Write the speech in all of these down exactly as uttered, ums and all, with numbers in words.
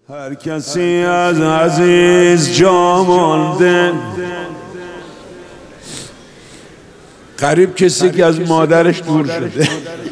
هر کسی از عزیز جا مانده، غریب کسی که از مادرش دور شده.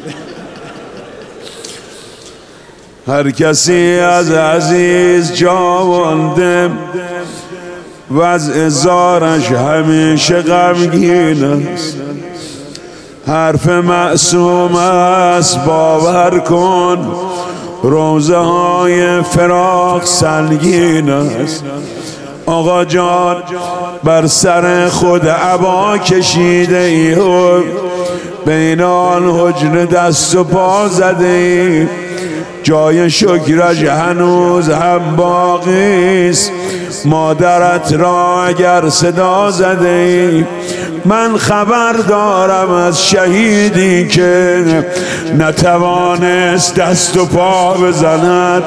هر کسی از عزیز جا مانده، وضع زارش همیشه غمگین است. حرف معصوم است باور کن، روزه های فراق سنگین است. آقا جان بر سر خود عبا کشیده ای، بین آن حجر دست و پا زده ای. جای شکرش هنوز هم باقی است، مادرت را اگر صدا زده ای. من خبر دارم از شهیدی که نتوانست دست و پا بزند،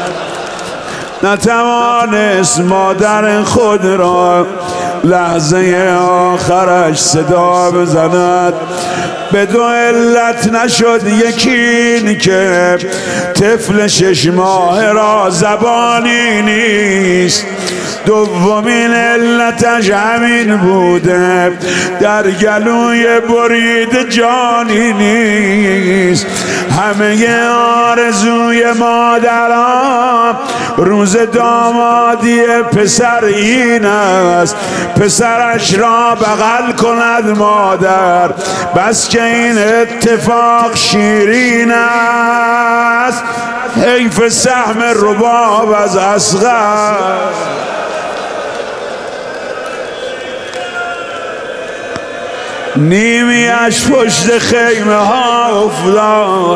نتوانست مادر خود را لحظه آخرش صدا بزند. به دو علت نشد، یکی این که طفل شش ماه را زبانی نیست، دومین علتش همین بوده در گلوی برید جانی نیست. همه آرزوی مادران روز دامادی پسر این است، پسرش را بغل کند مادر. بس که این اتفاق شیرین است، حیف سهم رباب از اصغر. نیمیش پشت خیمه ها افتاد،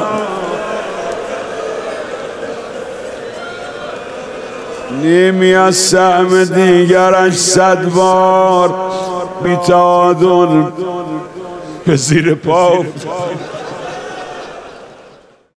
نیمی از سهم دیگرش صد بار بی تعادل به زیر پا افتاد.